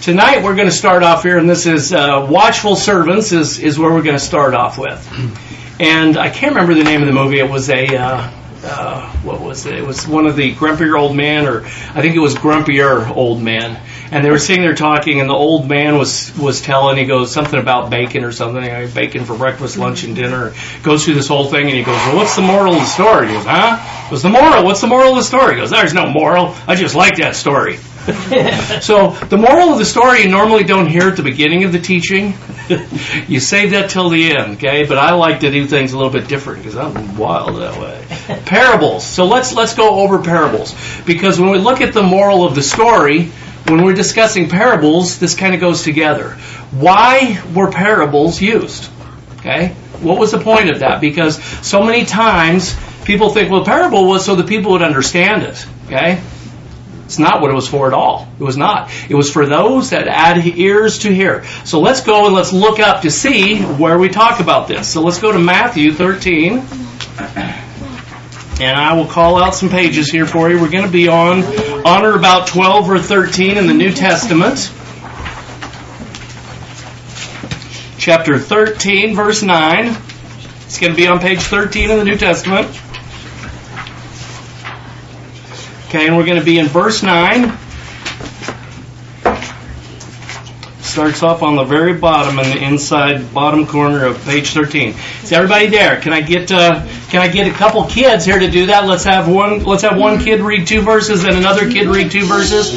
Tonight we're going to start off here, and this is Watchful Servants is where we're going to start off with. And I can't remember the name of the movie. It was what was it? It was one of the Grumpier Old Man, or I think it was Grumpier Old Man. And they were sitting there talking, and the old man was telling, he goes something about bacon or something, bacon for breakfast, lunch, and dinner. Goes through this whole thing, and he goes, well, what's the moral of the story? He goes, huh? What's the moral? What's the moral of the story? He goes, there's no moral. I just like that story. So the moral of the story you normally don't hear at the beginning of the teaching. You save that till the end, okay? But I like to do things a little bit different because I'm wild that way. Parables. So let's go over parables, because when we look at the moral of the story, when we're discussing parables, this kind of goes together. Why were parables used? Okay? What was the point of that? Because so many times people think, well, parable was so that people would understand it. Okay? It's not what it was for at all. It was not. It was for those that had ears to hear. So let's go and let's look up to see where we talk about this. So let's go to Matthew 13. And I will call out some pages here for you. We're going to be on or about 12 or 13 in the New Testament. Chapter 13, verse 9. It's going to be on page 13 in the New Testament. Okay, and we're going to be in verse 9. Starts off on the very bottom in the inside bottom corner of page 13. Is everybody there? Can I get a couple kids here to do that? Let's have one kid read 2 verses and another kid read 2 verses.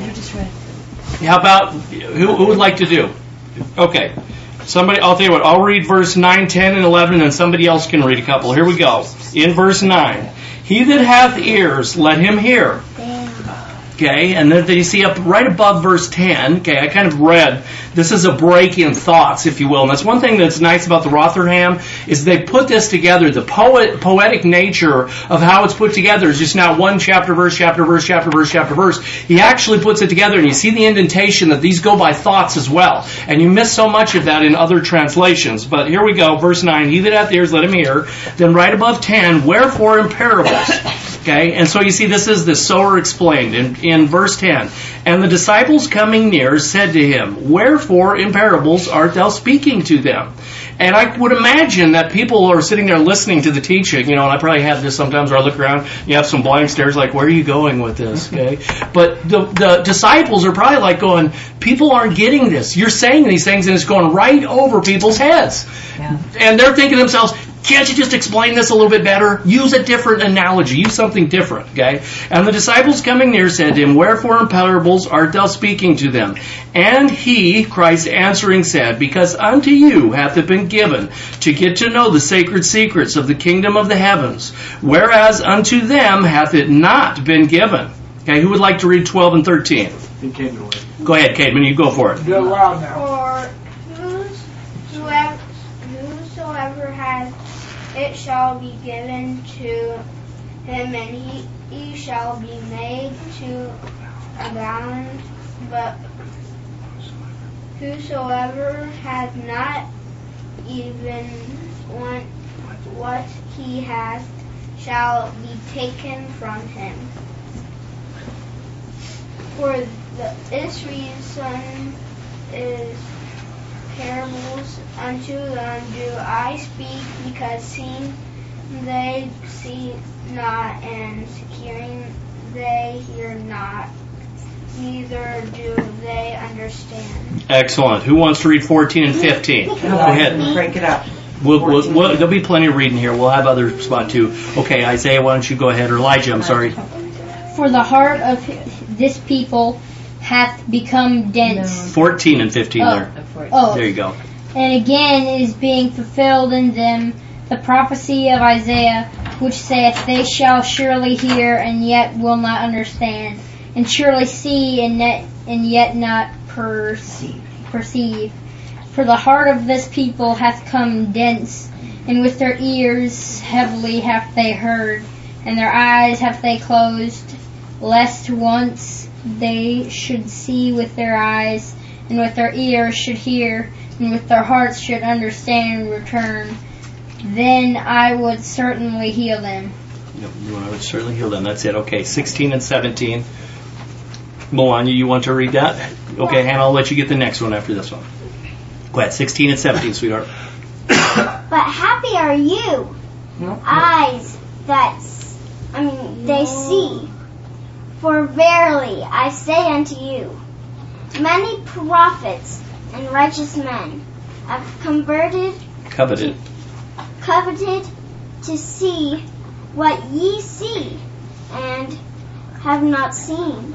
How about who would like to do? Okay. Somebody, I'll tell you what, I'll read verse 9, 10, and 11, and somebody else can read a couple. Here we go. In verse 9. He that hath ears, let him hear. Okay, and then you see up right above verse 10, okay, I kind of read, this is a break in thoughts, if you will. And that's one thing that's nice about the Rotherham, is they put this together. The poetic nature of how it's put together is just not one chapter, verse, chapter, verse, chapter, verse, chapter, verse. He actually puts it together, and you see the indentation that these go by thoughts as well. And you miss so much of that in other translations. But here we go, verse 9, he that hath ears, let him hear. Then right above 10, wherefore in parables. Okay, and so you see this is the sower explained in verse 10. And the disciples coming near said to him, wherefore in parables art thou speaking to them? And I would imagine that people are sitting there listening to the teaching, and I probably have this sometimes where I look around, you have some blank stares like, where are you going with this? Okay, but the disciples are probably like going, people aren't getting this. You're saying these things and it's going right over people's heads. Yeah. And they're thinking to themselves, can't you just explain this a little bit better? Use a different analogy. Use something different, okay? And the disciples coming near said to him, wherefore in parables art thou speaking to them? And he, Christ answering, said, because unto you hath it been given to get to know the sacred secrets of the kingdom of the heavens, whereas unto them hath it not been given. Okay, who would like to read 12 and 13? Go ahead, Cademan, you go for it. Go loud now. For whosoever has, it shall be given to him, and he shall be made to abound. But whosoever hath not, even what he hath shall be taken from him. For this reason is parables unto them do I speak, because seeing they see not, and hearing they hear not, neither do they understand. Excellent. Who wants to read 14 and 15? Go ahead. Break it up. There'll be plenty of reading here. We'll have others spot too. Okay, Isaiah, why don't you go ahead? Or Elijah, I'm sorry. For the heart of this people hath become dense. 14 and 15 there. There you go. And again is being fulfilled in them the prophecy of Isaiah, which saith, they shall surely hear, and yet will not understand, and surely see, and yet not perceive. For the heart of this people hath come dense, and with their ears heavily hath they heard, and their eyes hath they closed, lest once they should see with their eyes, and with their ears should hear, and with their hearts should understand and return. Then I would certainly heal them. I would certainly heal them. That's it. Okay, 16 and 17. Melania, you want to read that? Okay, Hannah, I'll let you get the next one after this one. Go ahead, 16 and 17, sweetheart. But happy are you, eyes they see. For verily I say unto you, many prophets and righteous men have coveted to see what ye see, and have not seen,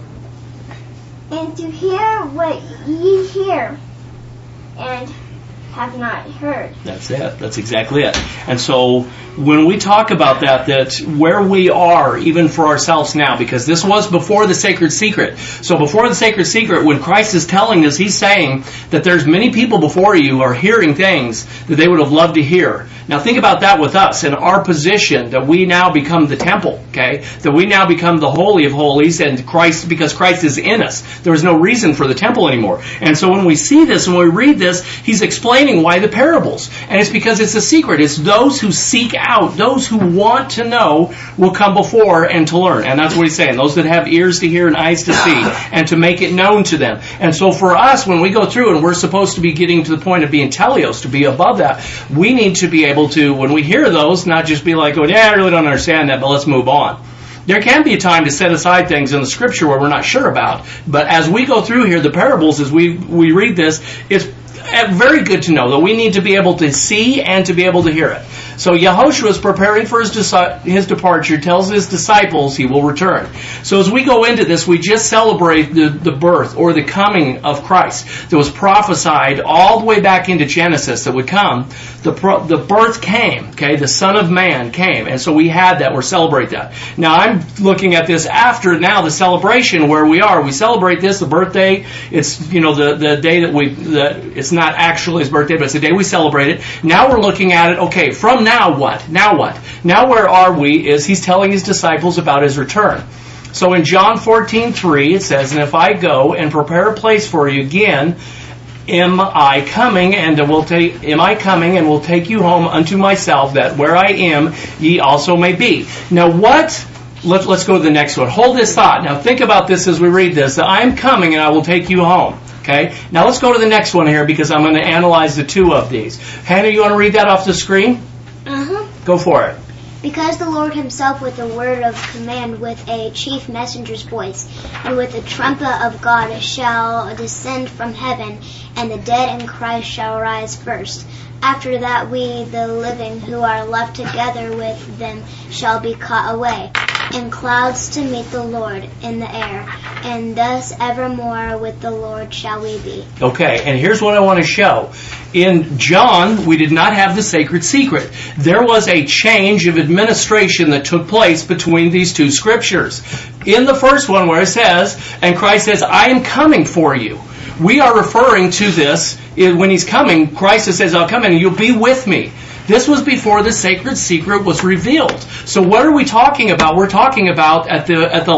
and to hear what ye hear, and have not heard. That's it. That's exactly it. And so when we talk about that where we are, even for ourselves now, because this was before the sacred secret. So before the sacred secret, when Christ is telling us, He's saying that there's many people before you are hearing things that they would have loved to hear. Now think about that with us in our position, that we now become the temple, okay? That we now become the Holy of Holies, and Christ, because Christ is in us. There is no reason for the temple anymore. And so when we see this and we read this, He's explaining why the parables. And it's because it's a secret. It's those who seek out, those who want to know, will come before and to learn. And that's what He's saying. Those that have ears to hear and eyes to see, and to make it known to them. And so for us, when we go through and we're supposed to be getting to the point of being teleos, to be above that, we need to be able to, when we hear those, not just be like, oh yeah, I really don't understand that, but let's move on. There can be a time to set aside things in the Scripture where we're not sure about. But as we go through here, the parables, as we read this, it's very good to know that we need to be able to see and to be able to hear it. So Yehoshua is preparing for his departure, tells his disciples he will return. So as we go into this, we just celebrate the birth or the coming of Christ that was prophesied all the way back into Genesis that would come. The birth came, okay? The Son of Man came. And so we had that. We're celebrating that. Now I'm looking at this after now the celebration where we are. We celebrate this, the birthday. It's, the day that it's not actually his birthday, but it's the day we celebrate it. Now we're looking at it, okay, from now what? Now what? Now where are we is he's telling his disciples about his return. So in John 14:3 it says, and if I go and prepare a place for you again, am I coming and will take you home unto myself, that where I am ye also may be. Now what? Let's go to the next one. Hold this thought. Now think about this as we read this, that I am coming and I will take you home. Okay? Now let's go to the next one here because I'm going to analyze the two of these. Hannah, you want to read that off the screen? Uh-huh. Go for it. Because the Lord himself with a word of command, with a chief messenger's voice, and with the trumpet of God shall descend from heaven, and the dead in Christ shall rise first. After that we, the living, who are left together with them, shall be caught away in clouds to meet the Lord in the air, and thus evermore with the Lord shall we be. Okay, and here's what I want to show. In John, we did not have the sacred secret. There was a change of administration that took place between these two scriptures. In the first one where it says, and Christ says, I am coming for you. We are referring to this, when he's coming, Christ says, I'll come and you'll be with me. This was before the sacred secret was revealed. So what are we talking about? We're talking about at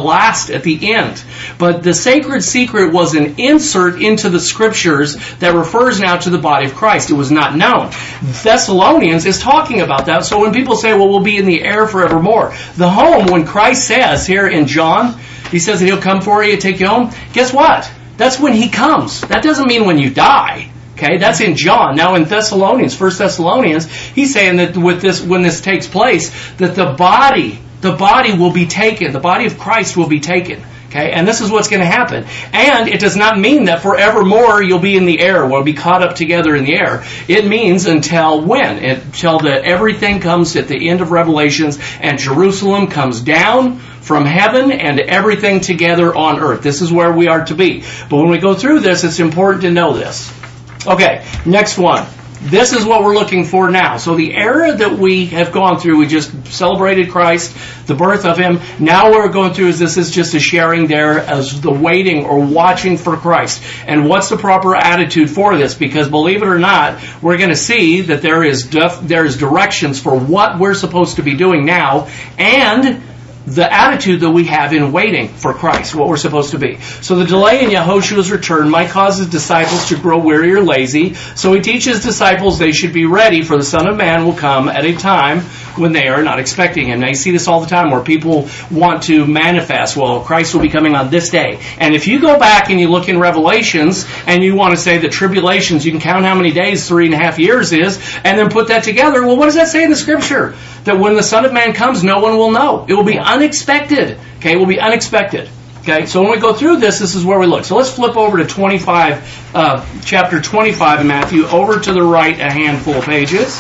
the end. But the sacred secret was an insert into the scriptures that refers now to the body of Christ. It was not known. Thessalonians is talking about that. So when people say, well, we'll be in the air forevermore. The home, when Christ says here in John, he says that he'll come for you, take you home. Guess what? That's when he comes. That doesn't mean when you die. Okay, that's in John. Now in Thessalonians, 1 Thessalonians, he's saying that with this, when this takes place, that the body will be taken. The body of Christ will be taken. Okay, and this is what's going to happen. And it does not mean that forevermore you'll be in the air, we'll be caught up together in the air. It means until when? Until everything comes at the end of Revelations and Jerusalem comes down from heaven and everything together on earth. This is where we are to be. But when we go through this, it's important to know this. Okay, next one. This is what we're looking for now. So the era that we have gone through, we just celebrated Christ, the birth of him. Now what we're going through is this is just a sharing there as the waiting or watching for Christ. And what's the proper attitude for this? Because believe it or not, we're going to see that there is directions for what we're supposed to be doing now, and the attitude that we have in waiting for Christ, what we're supposed to be. So the delay in Yehoshua's return might cause his disciples to grow weary or lazy. So he teaches disciples they should be ready, for the Son of Man will come at a time when they are not expecting him. Now you see this all the time where people want to manifest, well, Christ will be coming on this day. And if you go back and you look in Revelations and you want to say the tribulations, you can count how many days 3.5 years is, and then put that together. Well, what does that say in the Scripture? That when the Son of Man comes, no one will know. It will be unexpected. Okay, it will be unexpected. Okay, so when we go through this is where we look. So let's flip over to 25, chapter 25 in Matthew, over to the right a handful of pages.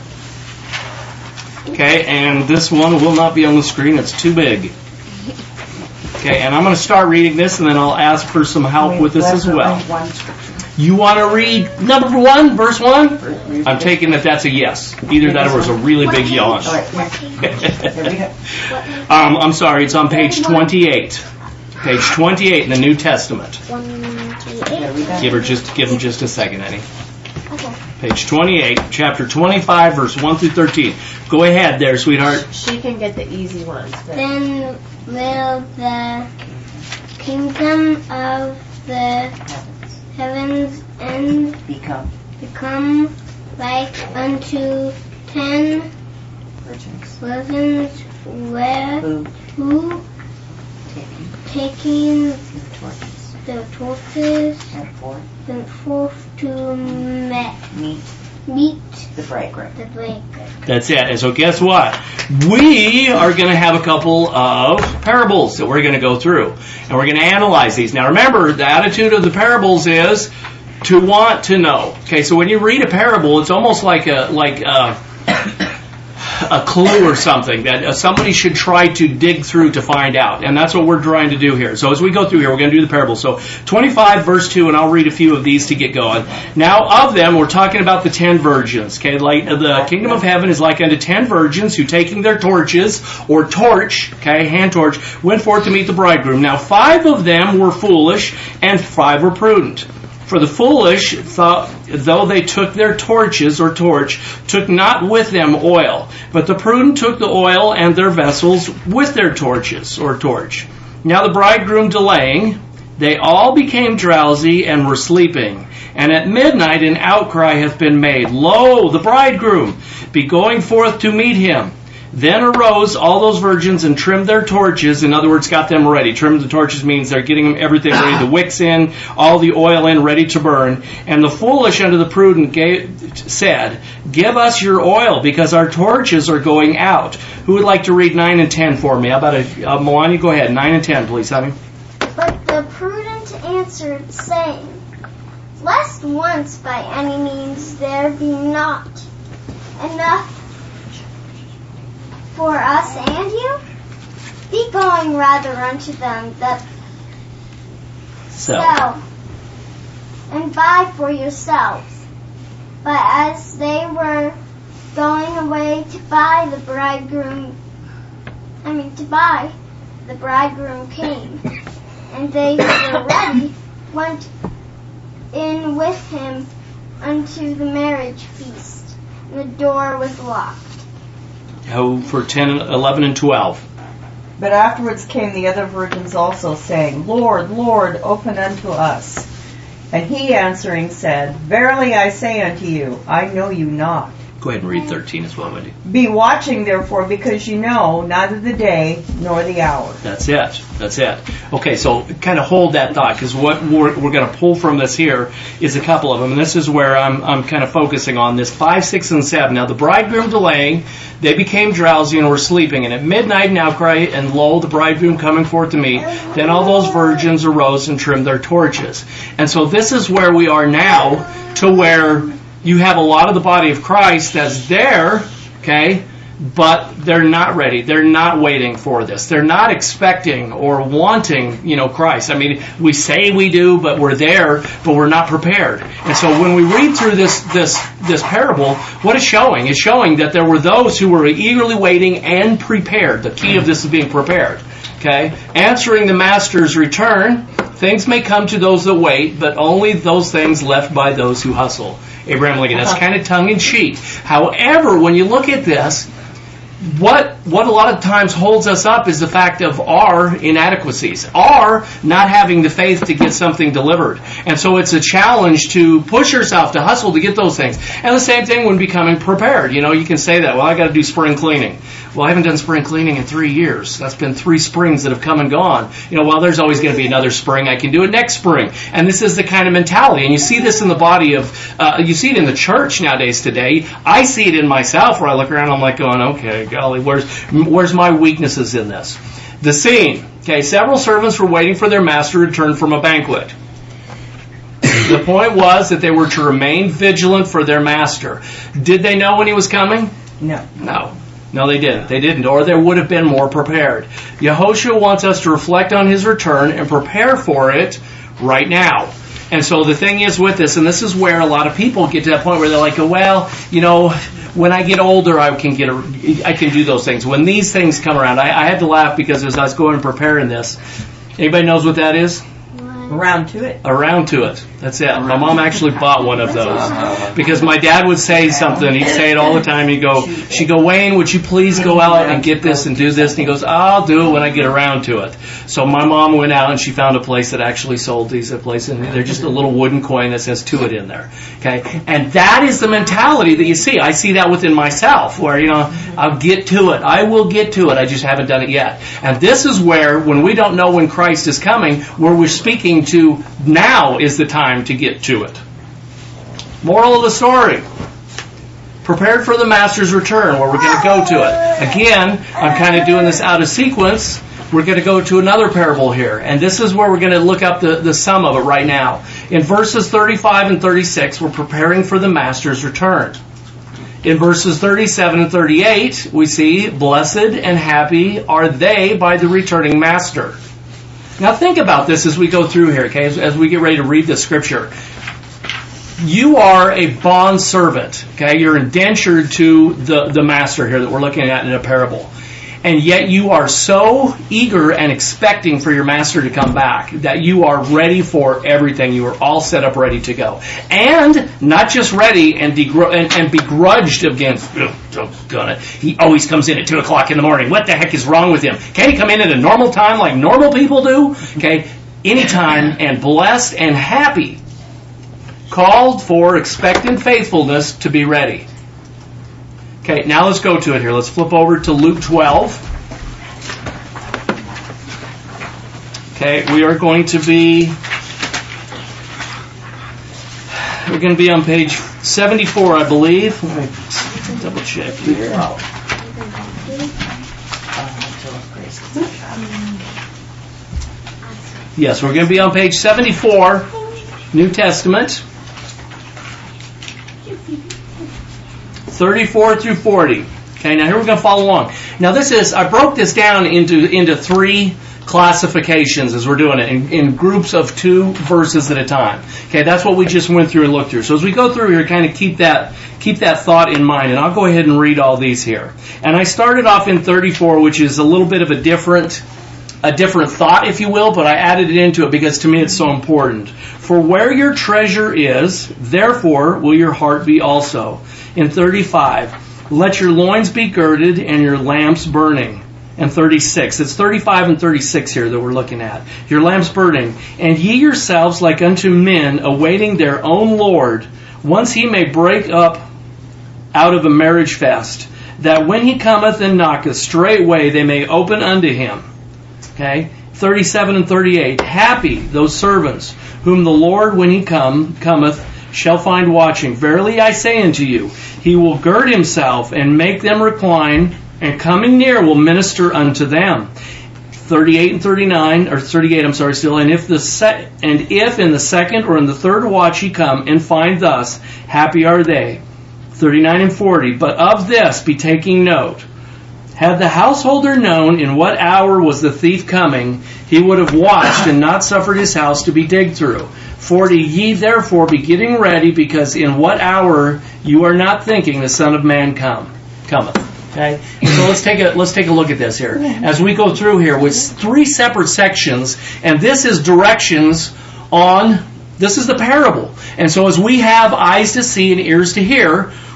Okay, and this one will not be on the screen. It's too big. Okay, and I'm going to start reading this, and then I'll ask for some help with this as well. You want to read number 1, verse 1? I'm taking that's a yes. Either that or it's a really big yawn. I'm sorry, it's on page 28. Page 28 in the New Testament. 128. Give him just a second, Eddie. Okay. Page 28, chapter 25, verse 1 through 13. Go ahead there, sweetheart. She can get the easy ones. Then will the kingdom of the heavens and become like unto 10 virgins who taking the torches went forth to meet the bridegroom. That's it. And so guess what? We are going to have a couple of parables that we're going to go through. And we're going to analyze these. Now remember, the attitude of the parables is to want to know. Okay, so when you read a parable, it's almost like a clue or something that somebody should try to dig through to find out. And that's what we're trying to do here. So as we go through here, we're going to do the parable. So 25 verse 2, and I'll read a few of these to get going. Now of them, we're talking about the 10 virgins. Okay, like the kingdom of heaven is like unto 10 virgins who taking their torches, or torch, okay, hand torch, went forth to meet the bridegroom. Now 5 of them were foolish, and 5 were prudent. For the foolish, though they took their torches or torch, took not with them oil. But the prudent took the oil and their vessels with their torches or torch. Now the bridegroom delaying, they all became drowsy and were sleeping. And at midnight an outcry hath been made, Lo, the bridegroom, be going forth to meet him. Then arose all those virgins and trimmed their torches. In other words, got them ready. Trimmed the torches means they're getting them everything ready. The wicks in, all the oil in, ready to burn. And the foolish unto the prudent said, Give us your oil, because our torches are going out. Who would like to read 9 and 10 for me? How about Moana? Go ahead. 9 and 10, please, honey. But the prudent answered, saying, Lest once by any means there be not enough for us and you, be going rather unto them that sell, and buy for yourselves. But as they were going away to buy, the bridegroom came, and they who were ready went in with him unto the marriage feast, and the door was locked. Oh, for 10, 11, and 12. But afterwards came the other virgins also, saying, Lord, Lord, open unto us. And he answering said, Verily I say unto you, I know you not. Go ahead and read 13 as well, Wendy. Be watching, therefore, because you know neither the day nor the hour. That's it. That's it. Okay, so kind of hold that thought, because what we're going to pull from this here is a couple of them, and this is where I'm kind of focusing on this 5, 6, and 7. Now the bridegroom delaying, they became drowsy and were sleeping, and at midnight an outcry, and lo, the bridegroom coming forth to meet. Then all those virgins arose and trimmed their torches. And so this is where we are now, to where you have a lot of the body of Christ that's there, okay, but they're not ready. They're not waiting for this. They're not expecting or wanting, Christ. I mean, we say we do, but we're there, but we're not prepared. And so when we read through this parable, what it's showing? It's showing that there were those who were eagerly waiting and prepared. The key of this is being prepared. Okay? Answering the master's return, things may come to those that wait, but only those things left by those who hustle. Abraham Lincoln. That's kind of tongue-in-cheek. However, when you look at this, what a lot of times holds us up is the fact of our inadequacies, our not having the faith to get something delivered. And so it's a challenge to push yourself, to hustle to get those things. And the same thing when becoming prepared. You know, you can say that, well, I got to do spring cleaning. Well, I haven't done spring cleaning in 3 years. That's been 3 springs that have come and gone. You know, well, there's always going to be another spring. I can do it next spring. And this is the kind of mentality. And you see this in the body of, you see it in the church nowadays today. I see it in myself where I look around and I'm like going, okay, golly, where's my weaknesses in this? The scene. Okay, several servants were waiting for their master to return from a banquet. The point was that they were to remain vigilant for their master. Did they know when he was coming? No. No, they didn't. They didn't, or they would have been more prepared. Yehoshua wants us to reflect on his return and prepare for it right now. And so the thing is with this, and this is where a lot of people get to that point where they're like, well, you know, when I get older, I can do those things. When these things come around, I had to laugh because as I was going and preparing this, anybody knows what that is? Around to it. Around to it. That's it. My mom actually bought one of those because my dad would say something. He'd say it all the time. She'd go, Wayne, would you please go out and get this and do this? And he goes, I'll do it when I get around to it. So my mom went out and she found a place that actually sold these at a place, and they're just a little wooden coin that says to it in there. Okay, and that is the mentality that you see. I see that within myself, where I'll get to it. I will get to it. I just haven't done it yet. And this is where, when we don't know when Christ is coming, where we're speaking to now is the time to get to it. Moral of the story. Prepared for the Master's return, where we're going to go to it. Again, I'm kind of doing this out of sequence. We're going to go to another parable here. And this is where we're going to look up the sum of it right now. In verses 35 and 36, we're preparing for the Master's return. In verses 37 and 38, we see, blessed and happy are they by the returning Master. Now think about this as we go through here, okay, as we get ready to read the scripture. You are a bond servant, okay? You're indentured to the master here that we're looking at in a parable. And yet you are so eager and expecting for your master to come back that you are ready for everything. You are all set up ready to go. And not just ready and begrudged against, he always comes in at 2 o'clock in the morning. What the heck is wrong with him? Can't he come in at a normal time like normal people do? Okay, anytime, and blessed and happy. Called for expectant faithfulness to be ready. Okay, now let's go to it here. Let's flip over to Luke 12. Okay, we're going to be on page 74, I believe. Let me double check here. Yes, we're going to be on page 74, New Testament. 34 through 40. Okay, now here we're going to follow along. Now I broke this down into 3 classifications as we're doing it, in groups of 2 verses at a time. Okay, that's what we just went through and looked through. So as we go through here, kind of keep that thought in mind, and I'll go ahead and read all these here. And I started off in 34, which is a little bit of a different thought, if you will, but I added it into it because to me it's so important. For where your treasure is, therefore will your heart be also. In 35, let your loins be girded and your lamps burning. And 36, it's 35 and 36 here that we're looking at. Your lamps burning. And ye yourselves like unto men awaiting their own Lord, once he may break up out of a marriage fest, that when he cometh and knocketh, straightway they may open unto him. Okay? 37 and 38, happy those servants whom the Lord when he cometh shall find watching. Verily I say unto you, he will gird himself and make them recline, and coming near will minister unto them. 38 and 39, or 38, I'm sorry, still. And if in the second or in the third watch he come and find thus, happy are they. 39 and 40, but of this be taking note. Had the householder known in what hour was the thief coming, he would have watched and not suffered his house to be digged through. 40, ye therefore be getting ready, because in what hour you are not thinking the Son of Man cometh. Okay? So let's take a look at this here. As we go through here with 3 separate sections, and this is directions on, this is the parable. And so as we have eyes to see and ears to hear,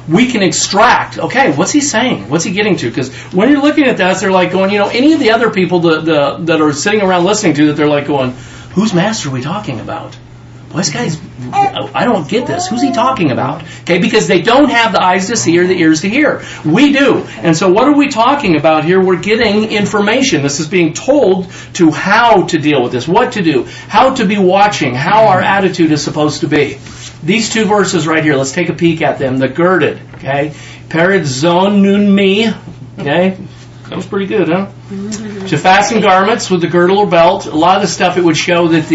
we can extract, okay, what's he saying? What's he getting to? Because when you're looking at this, they're like going, any of the other people that are sitting around listening to that, they're like going, whose master are we talking about? Well, this guy's, I don't get this. Who's he talking about? Okay, because they don't have the eyes to see or the ears to hear. We do. And so what are we talking about here? We're getting information. This is being told to how to deal with this, what to do, how to be watching, how our attitude is supposed to be. These two verses right here, let's take a peek at them. The girded, okay? Perid zon nun mi, okay? That was pretty good, huh? To fasten garments with the girdle or belt. A lot of the stuff, it would show that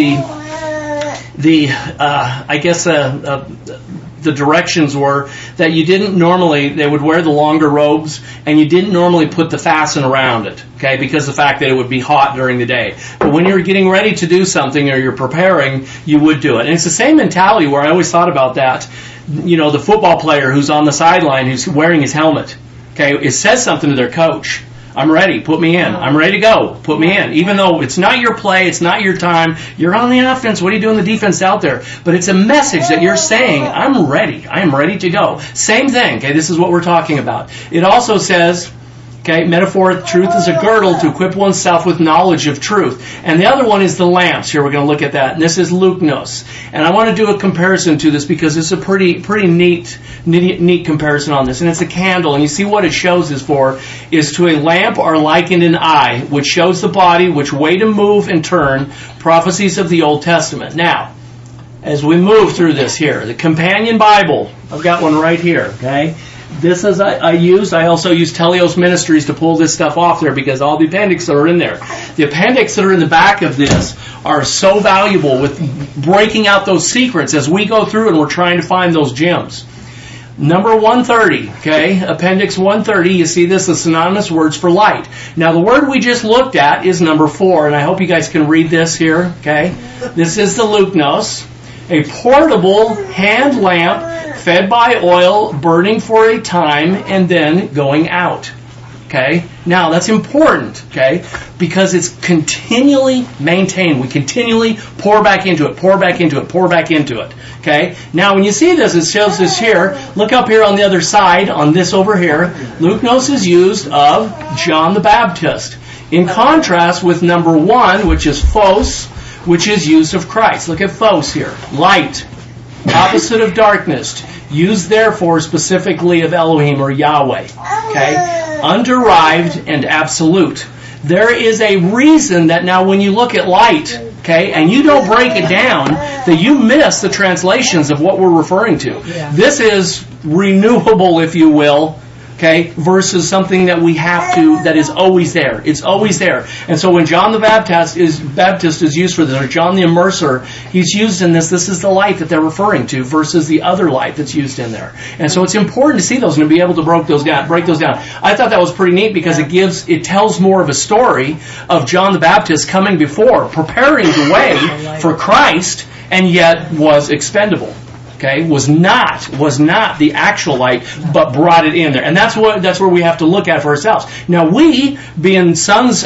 the directions were that you didn't normally, they would wear the longer robes, and you didn't normally put the fasten around it, okay, because of the fact that it would be hot during the day. But when you're getting ready to do something or you're preparing, you would do it. And it's the same mentality where I always thought about that, the football player who's on the sideline who's wearing his helmet, okay, it says something to their coach. I'm ready. Put me in. I'm ready to go. Put me in. Even though it's not your play, it's not your time, you're on the offense. What are you doing the defense out there? But it's a message that you're saying, I'm ready. I am ready to go. Same thing. Okay, this is what we're talking about. It also says, okay, metaphor, truth is a girdle to equip oneself with knowledge of truth. And the other one is the lamps. Here we're going to look at that. And this is luknos. And I want to do a comparison to this because it's a pretty neat comparison on this. And it's a candle. And you see what it shows is to a lamp are likened an eye, which shows the body, which way to move and turn, prophecies of the Old Testament. Now, as we move through this here, the Companion Bible, I've got one right here, okay? This is I also use Telios Ministries to pull this stuff off there because all the appendix that are in there. The appendix that are in the back of this are so valuable with breaking out those secrets as we go through and we're trying to find those gems. Number 130, okay, appendix 130, you see this, the synonymous words for light. Now the word we just looked at is number 4, and I hope you guys can read this here, okay. This is the luknos, a portable hand lamp fed by oil, burning for a time, and then going out. Okay? Now, that's important, okay? Because it's continually maintained. We continually pour back into it, pour back into it, pour back into it. Okay? Now, when you see this, it shows this here. Look up here on the other side, on this over here. Luknos is used of John the Baptist. In contrast with number 1, which is phos, which is used of Christ. Look at phos here. Light. Opposite of darkness. Used therefore specifically of Elohim or Yahweh. Okay? Underived and absolute. There is a reason that now when you look at light, okay, and you don't break it down, that you miss the translations of what we're referring to. Yeah. This is renewable, if you will, okay, versus something that we have to, that is always there. It's always there. And so when John the Baptist is used for this, or John the Immerser, he's used in this is the light that they're referring to versus the other light that's used in there. And so it's important to see those and to be able to break those down. I thought that was pretty neat because it tells more of a story of John the Baptist coming before, preparing the way for Christ, and yet was expendable. Okay, was not the actual light, but brought it in there, and that's where we have to look at for ourselves. Now, we, being sons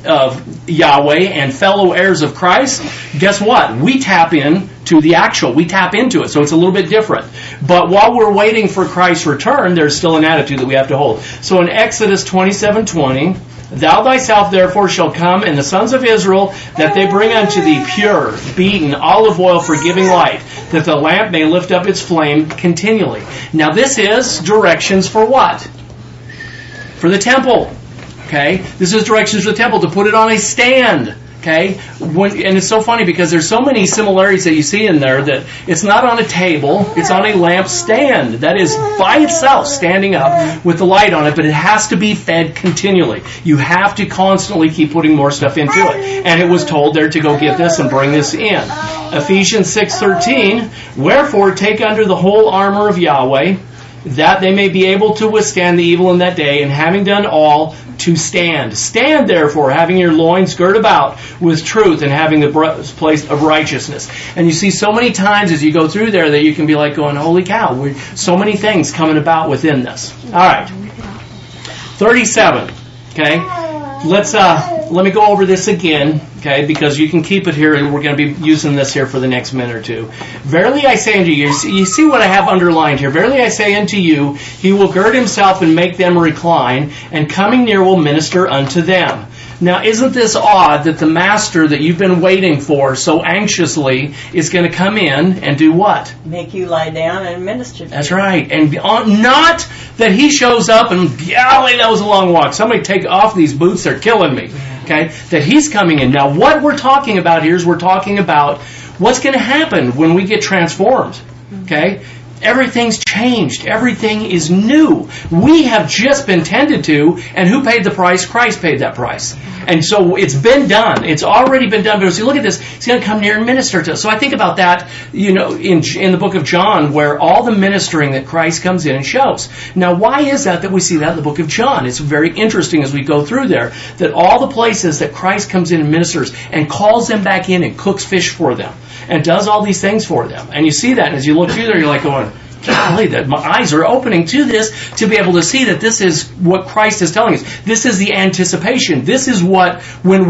of Yahweh and fellow heirs of Christ, guess what? We tap into the actual. We tap into it, so it's a little bit different. But while we're waiting for Christ's return, there's still an attitude that we have to hold. So in Exodus 27:20. Thou thyself therefore shalt come, and the sons of Israel, that they bring unto thee pure, beaten olive oil for giving light, that the lamp may lift up its flame continually. Now this is directions for what? For the temple. Okay? This is directions for the temple, to put it on a stand. Okay? And it's so funny because there's so many similarities that you see in there that it's not on a table, it's on a lamp stand. That is by itself standing up with the light on it, but it has to be fed continually. You have to constantly keep putting more stuff into it. And it was told there to go get this and bring this in. Ephesians 6:13, wherefore take under the whole armor of Yahweh, that they may be able to withstand the evil in that day, and having done all, to stand. Stand therefore, having your loins girt about with truth, and having the breastplate of righteousness. And you see so many times as you go through there that you can be like going, holy cow, so many things coming about within this. Alright. 37. Okay. Let me go over this again. okay, because you can keep it here, and we're going to be using this here for the next minute or two. Verily I say unto you, you see what I have underlined here. Verily I say unto you, he will gird himself and make them recline, and coming near will minister unto them. Now, isn't this odd that the master that you've been waiting for so anxiously is going to come in and do what? Make you lie down and minister to you. That's right. And not that he shows up and, golly, that was a long walk. Somebody take off these boots, they're killing me. Okay? That he's coming in. Now, what we're talking about here is we're talking about what's going to happen when we get transformed. Okay? Everything's changed. Everything is new. We have just been tended to, and who paid the price? Christ paid that price. And so it's been done. It's already been done. But as you look at this, he's going to come near and minister to us. So I think about that, in the book of John, where all the ministering that Christ comes in and shows. Now, why is that we see that in the book of John? It's very interesting as we go through there, that all the places that Christ comes in and ministers and calls them back in and cooks fish for them and does all these things for them. And you see that, and as you look through there, you're like going, golly, that my eyes are opening to this, to be able to see that this is what Christ is telling us. This is the anticipation. This is what, when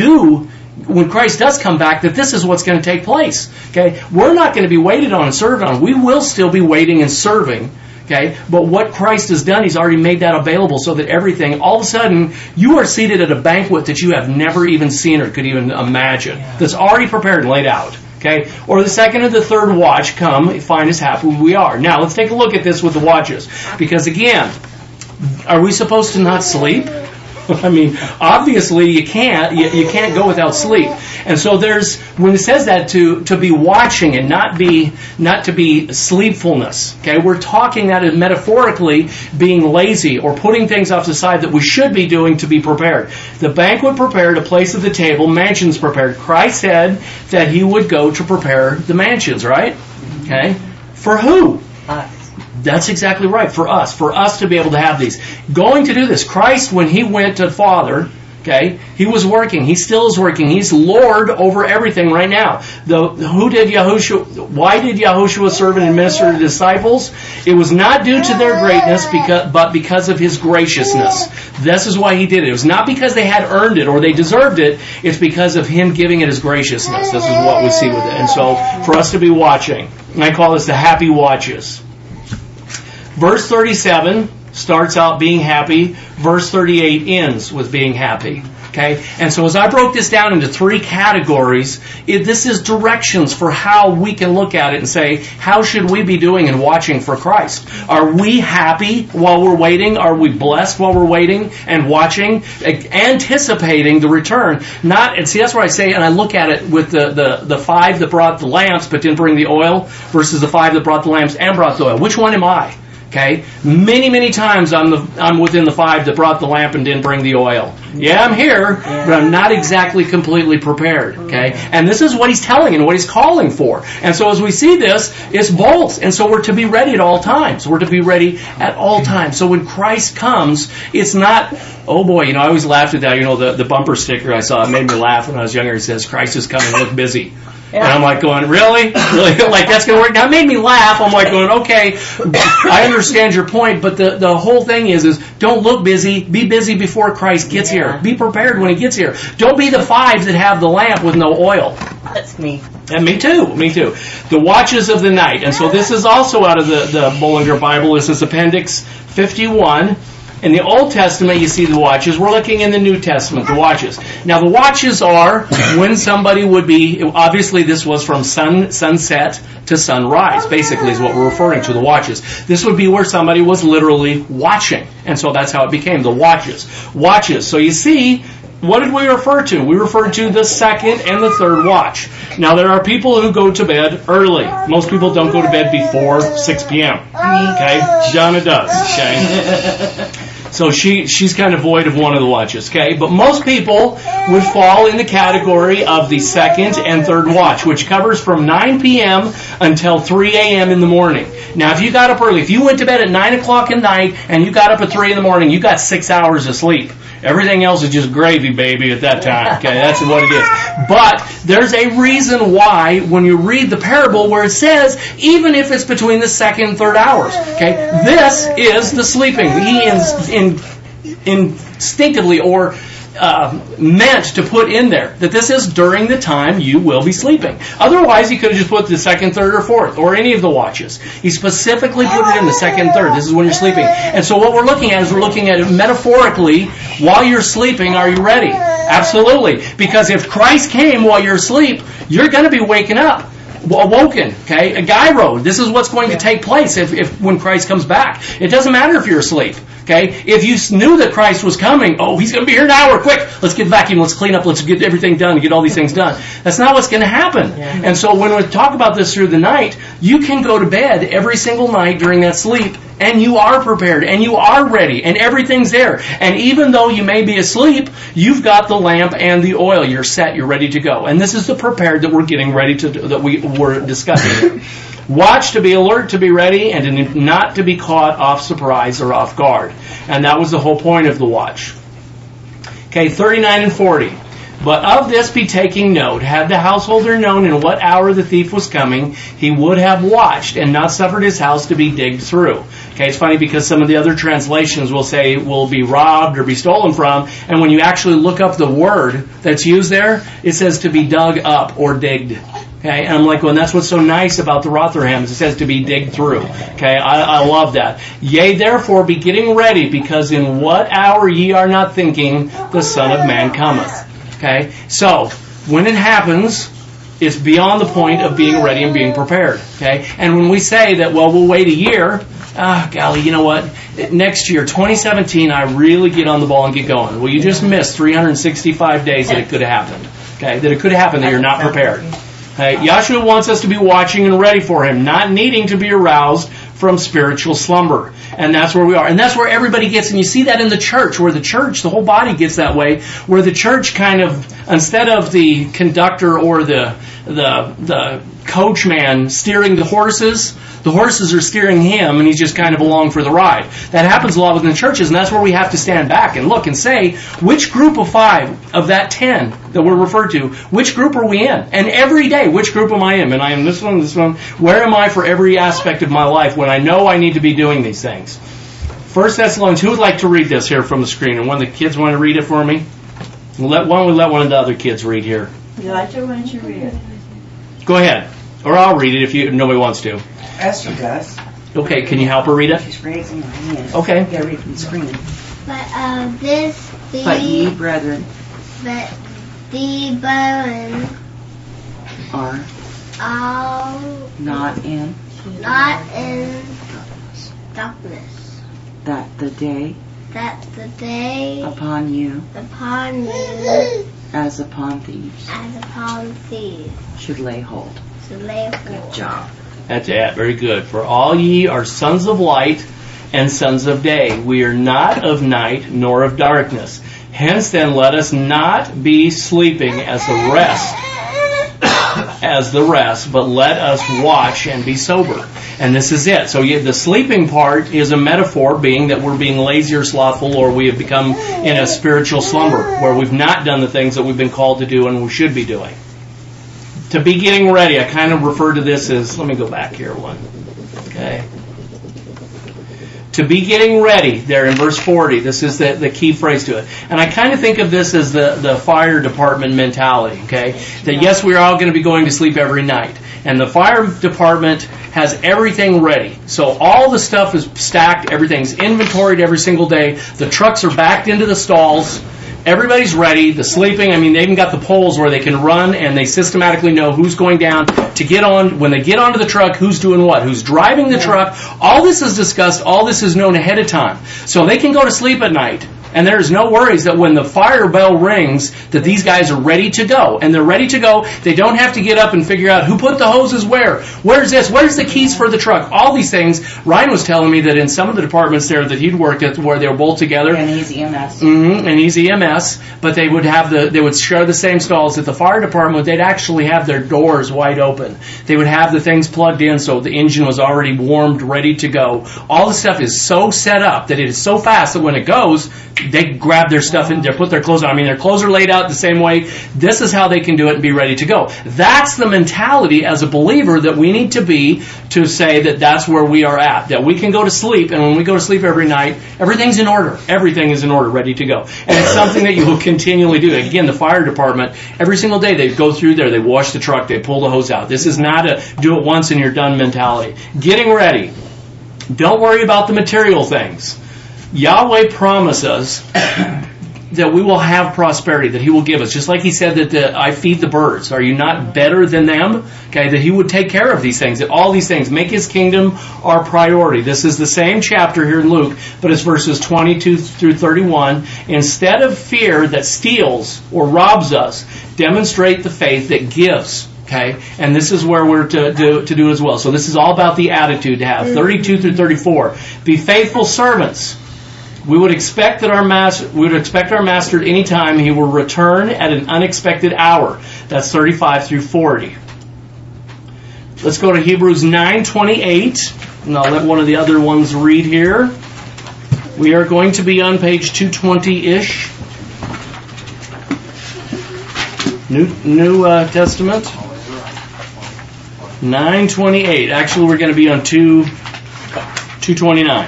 Christ does come back, that this is what's going to take place. Okay? We're not going to be waited on and served on. We will still be waiting and serving. Okay? But what Christ has done, He's already made that available so that everything, all of a sudden, you are seated at a banquet that you have never even seen or could even imagine. That's already prepared and laid out. Okay? Or the second or the third watch come, find us happy we are. Now, let's take a look at this with the watches. Because again, are we supposed to not sleep? I mean, obviously you can't. You can't go without sleep. And so when it says that to be watching and not to be sleepfulness. Okay, we're talking that as metaphorically being lazy or putting things off the side that we should be doing to be prepared. The banquet prepared, a place at the table, mansions prepared. Christ said that He would go to prepare the mansions, right? Okay, for who? Us. That's exactly right, for us to be able to have these. Going to do this. Christ, when He went to the Father, okay, He was working. He still is working. He's Lord over everything right now. Why did Yahushua serve and administer to the disciples? It was not due to their greatness, but because of His graciousness. This is why He did it. It was not because they had earned it or they deserved it. It's because of Him giving it His graciousness. This is what we see with it. And so, for us to be watching, and I call this the happy watches. Verse 37 starts out being happy. Verse 38 ends with being happy. Okay? And so as I broke this down into three categories, this is directions for how we can look at it and say, how should we be doing and watching for Christ? Are we happy while we're waiting? Are we blessed while we're waiting and watching? Anticipating the return. And see, that's where I say, and I look at it with the five that brought the lamps but didn't bring the oil versus the five that brought the lamps and brought the oil. Which one am I? Okay, many times I'm within the five that brought the lamp and didn't bring the oil. Yeah, I'm here, but I'm not exactly completely prepared. Okay, and this is what He's telling and what He's calling for. And so as we see this, it's both. And so we're to be ready at all times. We're to be ready at all times. So when Christ comes, it's not, oh boy, I always laughed at that. The bumper sticker I saw, it made me laugh when I was younger. It says, Christ is coming, look busy. And I'm like going, really? Like that's going to work? Now it made me laugh. I'm like going, okay, I understand your point, but the whole thing is don't look busy. Be busy before Christ gets here. Be prepared when He gets here. Don't be the five that have the lamp with no oil. That's me. And me too. The watches of the night. And so this is also out of the Bullinger Bible. This is Appendix 51. In the Old Testament, you see the watches. We're looking in the New Testament, the watches. Now, the watches are when somebody would be, obviously this was from sunset to sunrise, basically is what we're referring to, the watches. This would be where somebody was literally watching. And so that's how it became, the watches. Watches. So you see, what did we refer to? We referred to the second and the third watch. Now, there are people who go to bed early. Most people don't go to bed before 6 p.m. Okay? Donna does. Okay? So she's kind of void of one of the watches, okay? But most people would fall in the category of the second and third watch, which covers from 9 p.m. until 3 a.m. in the morning. Now, if you got up early, if you went to bed at 9 o'clock at night and you got up at 3 in the morning, you got 6 hours of sleep. Everything else is just gravy, baby, at that time. Okay, that's what it is. But there's a reason why when you read the parable where it says, even if it's between the second and third hours, okay, this is the sleeping. He instinctively or meant to put in there, that this is during the time you will be sleeping. Otherwise, he could have just put the second, third, or fourth, or any of the watches. He specifically put it in the second, third. This is when you're sleeping. And so what we're looking at is we're looking at it metaphorically. While you're sleeping, are you ready? Absolutely. Because if Christ came while you're asleep, you're going to be waking up. Awoken, okay? A gyro. This is what's going to take place if when Christ comes back. It doesn't matter if you're asleep, okay? If you knew that Christ was coming, he's going to be here now. We're quick. Let's get vacuum. Let's clean up. Let's get everything done. Get all these things done. That's not what's going to happen. Yeah. And so when we talk about this through the night, you can go to bed every single night during that sleep, and you are prepared, and you are ready, and everything's there. And even though you may be asleep, you've got the lamp and the oil. You're set. You're ready to go. And this is the prepared that we're getting ready to that we were discussing. Watch, to be alert, to be ready, and to not to be caught off surprise or off guard. And that was the whole point of the watch. Okay, 39 and 40. But of this be taking note, had the householder known in what hour the thief was coming, he would have watched and not suffered his house to be digged through. Okay, it's funny because some of the other translations will say will be robbed or be stolen from, and when you actually look up the word that's used there, it says to be dug up or digged. Okay, and I'm like, well, that's what's so nice about the Rotherhams. It says to be digged through. Okay, I love that. Yea, therefore, be getting ready, because in what hour ye are not thinking, the Son of Man cometh. Okay, so when it happens, it's beyond the point of being ready and being prepared. Okay, and when we say that, well, we'll wait a year, golly, you know what? Next year, 2017, I really get on the ball and get going. Well, you just missed 365 days that it could have happened. Okay, that it could happen that you're not prepared. Okay, Yahshua wants us to be watching and ready for Him, not needing to be aroused from spiritual slumber. And that's where we are. And that's where everybody gets, and you see that in the church, where the church, the whole body gets that way, where the church kind of, instead of the conductor or the coachman steering the horses are steering him, and he's just kind of along for the ride. That happens a lot within the churches, and that's where we have to stand back and look and say, which group of 5 of that 10 that we're referred to, which group are we in? And every day, which group am I in? And I am this one, this one. Where am I for every aspect of my life when I know I need to be doing these things? 1 Thessalonians, who would like to read this here from the screen? And one of the kids want to read it for me? Why don't we let one of the other kids read here? Elijah, why don't you read it? Go ahead. Or I'll read it if nobody wants to. Esther does. Okay, can you help her read it? She's raising her hand. Okay. You gotta read from the screen. But ye, brethren, but the brethren are not in darkness, that the day upon you as upon thieves should lay hold. Good job. That's it. Very good. For all ye are sons of light and sons of day. We are not of night nor of darkness. Hence then let us not be sleeping as the rest, but let us watch and be sober. And this is it. So the sleeping part is a metaphor, being that we're being lazy or slothful, or we have become in a spiritual slumber where we've not done the things that we've been called to do and we should be doing. To be getting ready, I kind of refer to this as, let me go back here one. Okay. To be getting ready, there in verse 40, this is the key phrase to it. And I kind of think of this as the fire department mentality, okay? That yes, we're all going to be going to sleep every night. And the fire department has everything ready. So all the stuff is stacked, everything's inventoried every single day. The trucks are backed into the stalls. Everybody's ready. The sleeping, they even got the poles where they can run, and they systematically know who's going down to get on. When they get onto the truck, who's doing what, who's driving the truck. All this is discussed. All this is known ahead of time. So they can go to sleep at night, and there's no worries that when the fire bell rings, that these guys are ready to go. And they're ready to go. They don't have to get up and figure out who put the hoses where. Where's this? Where's the keys for the truck? All these things. Ryan was telling me that in some of the departments there that he'd worked at, where they were both together. And he's EMS. And he's EMS. But they would share the same stalls. At the fire department, they'd actually have their doors wide open. They would have the things plugged in so the engine was already warmed, ready to go. All the stuff is so set up that it is so fast that when it goes, they grab their stuff and they put their clothes on. I mean, their clothes are laid out the same way. This is how they can do it and be ready to go. That's the mentality as a believer that we need to be to say that that's where we are at. That we can go to sleep, and when we go to sleep every night, everything's in order. Everything is in order, ready to go. And it's something that you will continually do. Again, the fire department, every single day they go through there, they wash the truck, they pull the hose out. This is not a do it once and you're done mentality. Getting ready. Don't worry about the material things. Yahweh promises that we will have prosperity, that He will give us. Just like He said that I feed the birds. Are you not better than them? Okay, that He would take care of these things, that all these things make His kingdom our priority. This is the same chapter here in Luke, but it's verses 22 through 31. Instead of fear that steals or robs us, demonstrate the faith that gives. Okay, and this is where we're to do as well. So this is all about the attitude to have. 32 through 34. Be faithful servants. We would expect our master at any time he will return at an unexpected hour. That's 35 through 40. Let's go to Hebrews 9:28, and I'll let one of the other ones read here. We are going to be on page 220-ish. New Testament. 9:28. Actually, we're going to be on 229.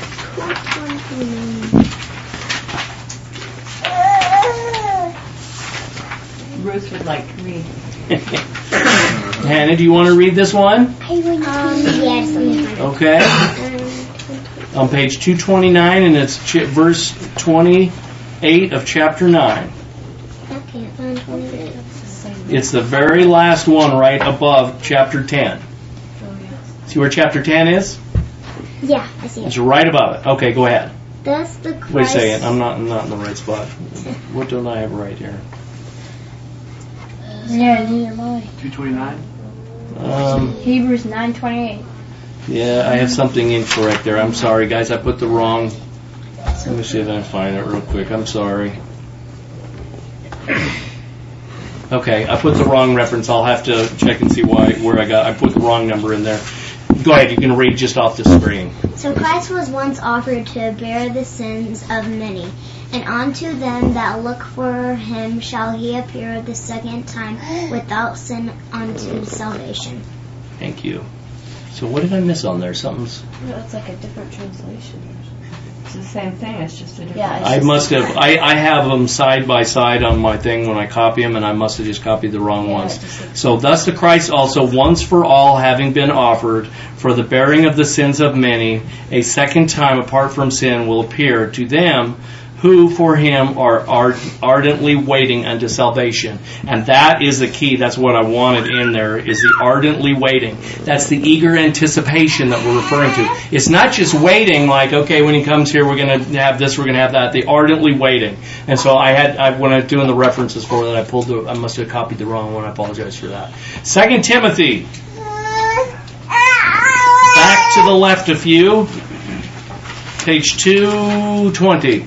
Ruth would like to read. Hannah, do you want to read this one? Yes. Okay. On page 229, and it's verse 28 of chapter 9. It's the very last one right above chapter 10. See where chapter 10 is? Yeah, I see It's it. right above it. Okay, go ahead. Thus the Christ... Wait a second. I'm not in the right spot. What don't I have right here? Yeah, neither am I. 229? Hebrews 9:28. Yeah, I have something incorrect there. I'm sorry, guys. I put the wrong... Let me see if I can find it real quick. I'm sorry. Okay, I put the wrong reference. I'll have to check and see where I put the wrong number in there. Go ahead, you can read just off the screen. So Christ was once offered to bear the sins of many, and unto them that look for Him shall He appear the second time without sin unto salvation. Thank you. So what did I miss on there? Something's... It's like a different translation. It's the same thing. It's just a different. Yeah, I must have. I have them side by side on my thing when I copy them, and I must have just copied the wrong ones. So thus the Christ also once for all, having been offered for the bearing of the sins of many, a second time apart from sin will appear to them who for Him are ardently waiting unto salvation. And that is the key. That's what I wanted in there, is the ardently waiting. That's the eager anticipation that we're referring to. It's not just waiting like, okay, when He comes here, we're going to have this, we're going to have that. The ardently waiting. And so when I was doing the references for that, I must have copied the wrong one. I apologize for that. 2 Timothy. Back to the left a few. Page 220.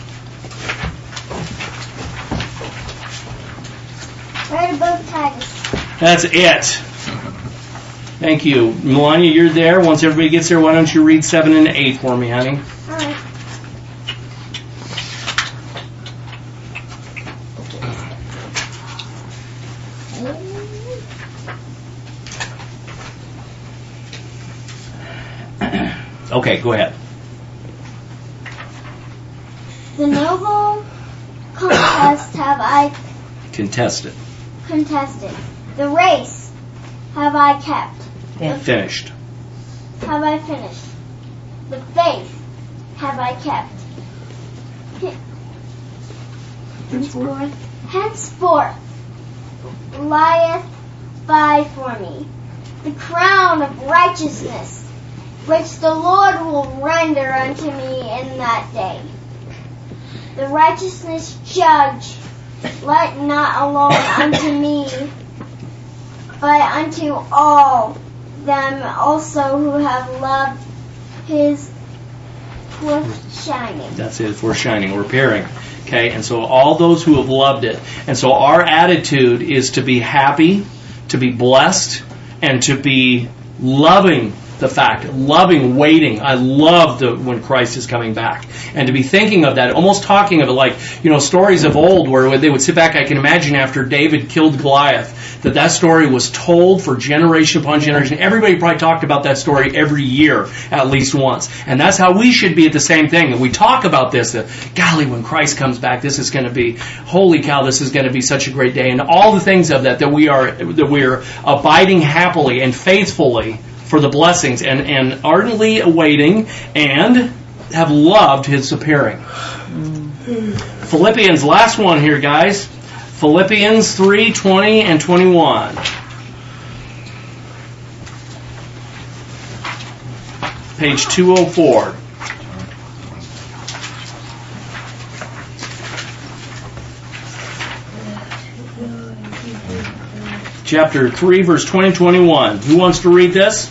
Right above Titus. That's it. Thank you. Melania, you're there. Once everybody gets there, why don't you read 7 and 8 for me, honey? All right. Okay, go ahead. The noble contest have I Contested. contested. The race have I kept. Finished. Have I finished? The faith have I kept. Henceforth lieth by for me the crown of righteousness, which the Lord will render unto me in that day. The righteousness judge, let not alone unto me, but unto all them also who have loved His foreshining. That's it, foreshining, or appearing. Okay, and so all those who have loved it. And so our attitude is to be happy, to be blessed, and to be loving the fact, loving, waiting. I love when Christ is coming back. And to be thinking of that, almost talking of it like, stories of old where they would sit back, I can imagine after David killed Goliath, that story was told for generation upon generation. Everybody probably talked about that story every year at least once. And that's how we should be at the same thing. That we talk about this, that, golly, when Christ comes back, this is going to be, holy cow, this is going to be such a great day. And all the things of that we are abiding happily and faithfully for the blessings and ardently awaiting and have loved His appearing. Philippians, last one here, guys. Philippians 3:20 and 21. Page 204. Chapter 3, verse 20 and 21. Who wants to read this?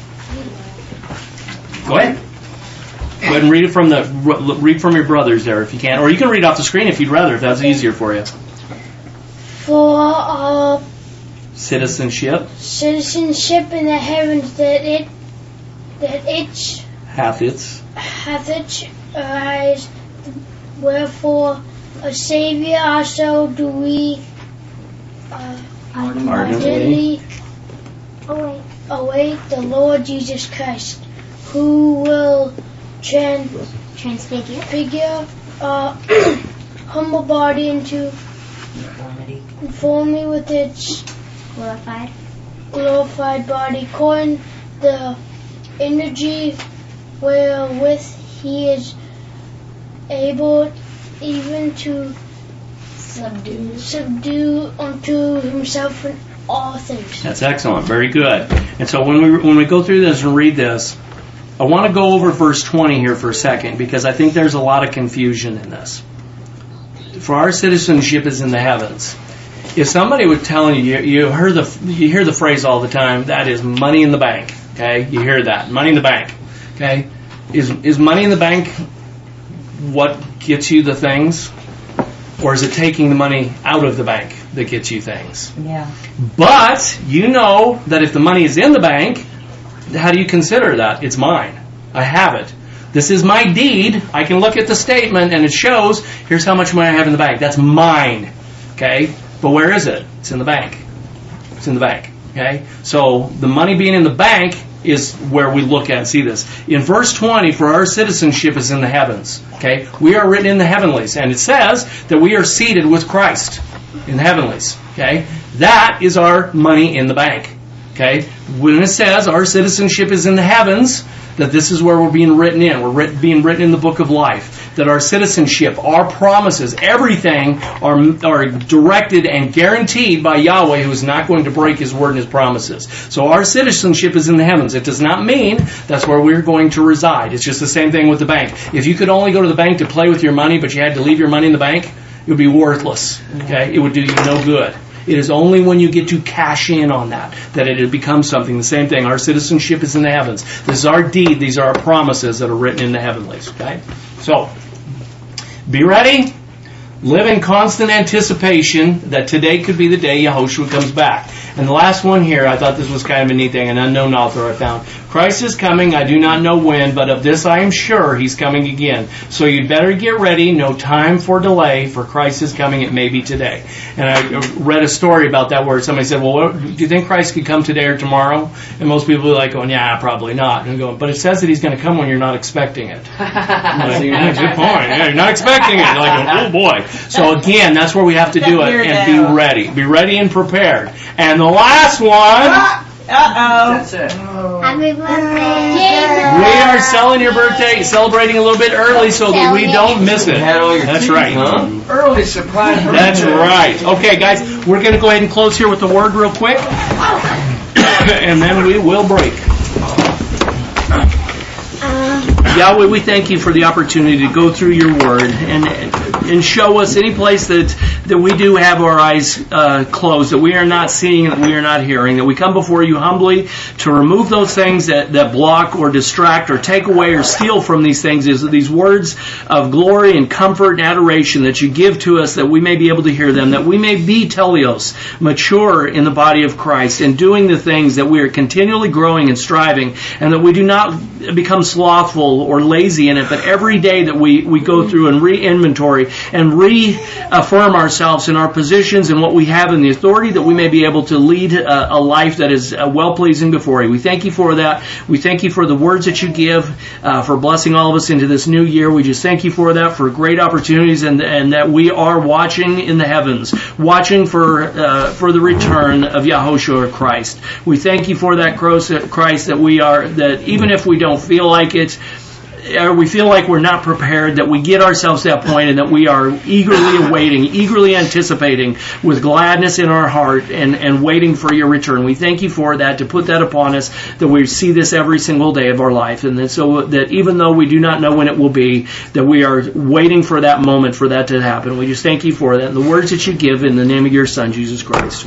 Go ahead. Go ahead and read it from your brothers there if you can. Or you can read off the screen if you'd rather, if that's easier for you. For our citizenship in the heavens, that it hath its eyes, wherefore a Savior also do we ardently await the Lord Jesus Christ, who will transfigure our humble body into conformity with its glorified body, according the energy wherewith He is able even to subdue unto Himself in all things. That's excellent. Very good. And so when we go through this and read this, I want to go over verse 20 here for a second, because I think there's a lot of confusion in this. For our citizenship is in the heavens. If somebody was telling you hear the phrase all the time, that is money in the bank. Okay, you hear that, money in the bank. Okay, is money in the bank what gets you the things, or is it taking the money out of the bank that gets you things? Yeah. But you know that if the money is in the bank, how do you consider that? It's mine. I have it. This is my deed. I can look at the statement and it shows, here's how much money I have in the bank. That's mine. Okay? But where is it? It's in the bank. It's in the bank. Okay? So the money being in the bank is where we look at and see this. In verse 20, for our citizenship is in the heavens. Okay? We are written in the heavenlies. And it says that we are seated with Christ in the heavenlies. Okay? That is our money in the bank. Okay? When it says our citizenship is in the heavens, that this is where we're being written in. We're being written in the book of life. That our citizenship, our promises, everything are directed and guaranteed by Yahweh, who is not going to break His word and His promises. So our citizenship is in the heavens. It does not mean that's where we're going to reside. It's just the same thing with the bank. If you could only go to the bank to play with your money, but you had to leave your money in the bank, it would be worthless. Okay? It would do you no good. It is only when you get to cash in on that it becomes something. The same thing. Our citizenship is in the heavens. This is our deed. These are our promises that are written in the heavenlies. Okay? So, be ready. Live in constant anticipation that today could be the day Yahushua comes back. And the last one here, I thought this was kind of a neat thing, an unknown author I found. Christ is coming, I do not know when, but of this I am sure He's coming again. So you'd better get ready, no time for delay, for Christ is coming, it may be today. And I read a story about that where somebody said, well, do you think Christ could come today or tomorrow? And most people are like going, yeah, probably not. And going, but it says that He's going to come when you're not expecting it. Like, yeah, good point. Yeah, you're not expecting it. You're like, oh boy. So again, that's where we have to do it and be ready. Be ready and prepared. And the last one. That's it. Happy birthday. We are celebrating a little bit early so that we don't miss it. That's right. Huh? Early surprise birthday. That's right. Okay, guys, we're going to go ahead and close here with the word real quick. And then we will break. Yahweh, we thank You for the opportunity to go through Your word. And and show us any place that we do have our eyes closed, that we are not seeing, that we are not hearing, that we come before you humbly to remove those things that block or distract or take away or steal from these things, is these words of glory and comfort and adoration that you give to us, that we may be able to hear them, that we may be teleos, mature in the body of Christ, and doing the things that we are continually growing and striving, and that we do not become slothful or lazy in it, but every day that we go through and re-inventory and reaffirm ourselves in our positions and what we have in the authority, that we may be able to lead a life that is well-pleasing before you. We thank you for that. We thank you for the words that you give, for blessing all of us into this new year. We just thank you for that, for great opportunities, and that we are watching in the heavens, watching for the return of Yahushua Christ. We thank you for that, Christ, that even if we don't feel like it, or we feel like we're not prepared, that we get ourselves to that point and that we are eagerly awaiting, eagerly anticipating with gladness in our heart and waiting for your return. We thank you for that, to put that upon us, that we see this every single day of our life, and that so that even though we do not know when it will be, that we are waiting for that moment for that to happen. We just thank you for that, and the words that you give in the name of your Son, Jesus Christ.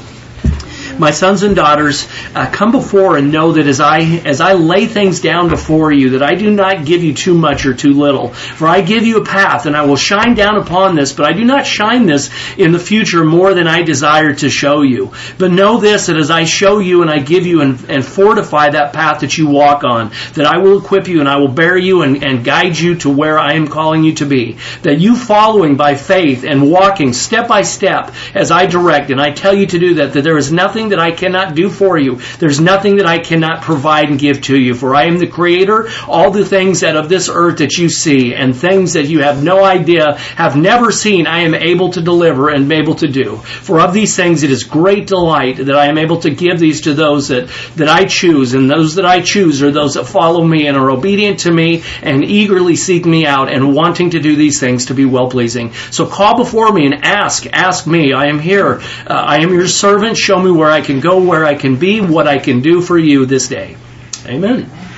My sons and daughters, come before and know that as I lay things down before you, that I do not give you too much or too little. For I give you a path, and I will shine down upon this, but I do not shine this in the future more than I desire to show you. But know this, that as I show you and I give you and fortify that path that you walk on, that I will equip you and I will bear you and guide you to where I am calling you to be. That you following by faith and walking step by step as I direct and I tell you to do that there is nothing that I cannot do for you. There's nothing that I cannot provide and give to you. For I am the Creator. All the things that of this earth that you see and things that you have no idea, have never seen, I am able to deliver and able to do. For of these things it is great delight that I am able to give these to those that I choose. And those that I choose are those that follow me and are obedient to me and eagerly seek me out and wanting to do these things to be well-pleasing. So call before me and ask me. I am here. I am your servant. Show me where I can go, where I can be, what I can do for you this day. Amen.